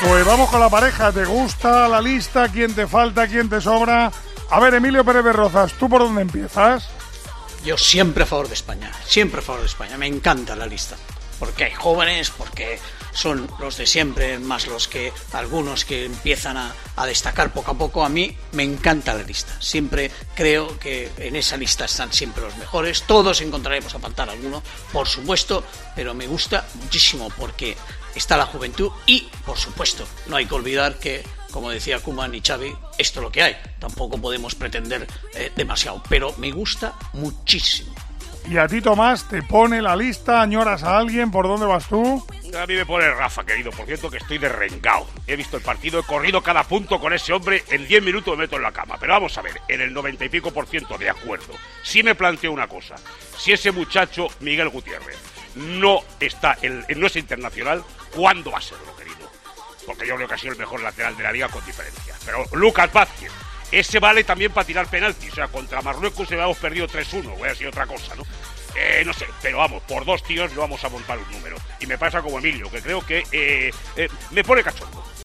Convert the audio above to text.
Pues vamos con la pareja. ¿Te gusta la lista? ¿Quién te falta? ¿Quién te sobra? A ver, Emilio Pérez de Rozas, ¿tú por dónde empiezas? Yo siempre a favor de España, siempre a favor de España. Me encanta la lista. Porque hay jóvenes, porque son los de siempre, más los que algunos que empiezan a destacar poco a poco. A mí me encanta la lista. Siempre creo que en esa lista están siempre los mejores. Todos encontraremos a faltar alguno, por supuesto, pero me gusta muchísimo porque está la juventud y, por supuesto, no hay que olvidar que, como decía Koeman y Xavi, esto es lo que hay. Tampoco podemos pretender demasiado, pero me gusta muchísimo. Y a ti, Tomás, ¿te pone la lista? ¿Añoras a alguien? ¿Por dónde vas tú? A mí me pone Rafa, querido. Por cierto, que estoy derrengado. He visto el partido, he corrido cada punto con ese hombre. En 10 minutos me meto en la cama. Pero vamos a ver, en el 90 y pico % de acuerdo. Sí me planteo una cosa. Si ese muchacho, Miguel Gutiérrez, no es internacional, ¿cuándo va a serlo, querido? Porque yo creo que ha sido el mejor lateral de la liga con diferencia. Pero Lucas Vázquez, ese vale también para tirar penaltis. O sea, contra Marruecos habíamos perdido 3-1. Hubiera sido otra cosa, ¿no? No sé, pero vamos, por 2 tíos no vamos a montar un número. Y me pasa como Emilio, que creo que me pone cachondo.